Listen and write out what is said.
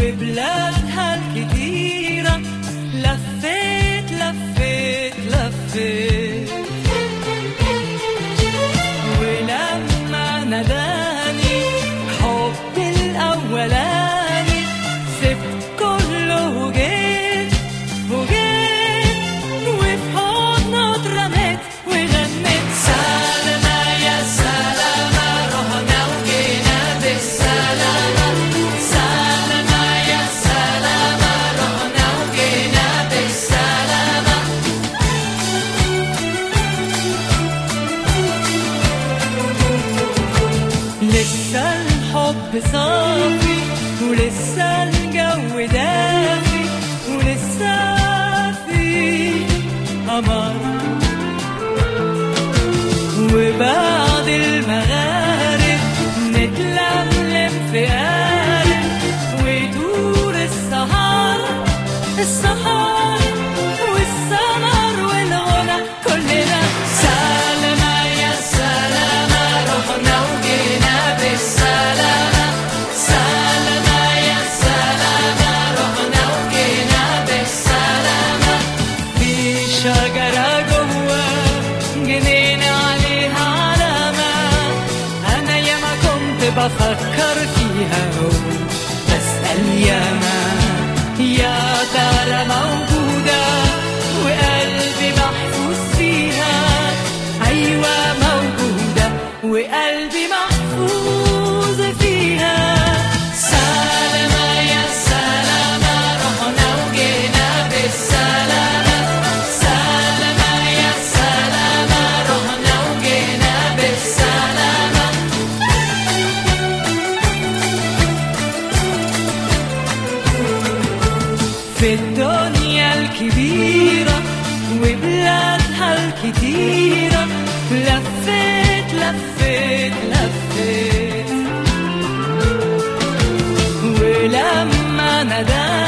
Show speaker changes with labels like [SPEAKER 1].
[SPEAKER 1] وبلادها الكتيرة لفيت لفيت لفيت، ولما ناداني حبي الأولاني سبت كله وجيت وفي حضنه اترميت وغنيت سلامة يا سلامة رحنا وجينا بالسلامة، سلامة يا سلامة رحنا وجينا بالسلامة. لسه الحب صافي ولسه الجو دافي ولسه في قمر، وبعد المغارب نتلملم في قارب ويدور السهر والسمر والغنى كلنا سلامة يا سلامة رحنا وجينا بالسلامة، سلامة يا سلامة رحنا وجينا بالسلامة. في شجرة جوه جنينة عليها علامة، أنا ياما كنت بفكر فيها وبسأل ياما يا ترى موجودة وقلبي محفوظ فيها، أيوة موجودة وقلبي محفوظ فيها. سلامة يا سلامة رحنا وجينا بالسلامة، سلامة يا سلامة رحنا وجينا بالسلامة. في الدنيا الكبيرة وبلادها الكتيرة لفيت لفيت لفيت، ولما ناداني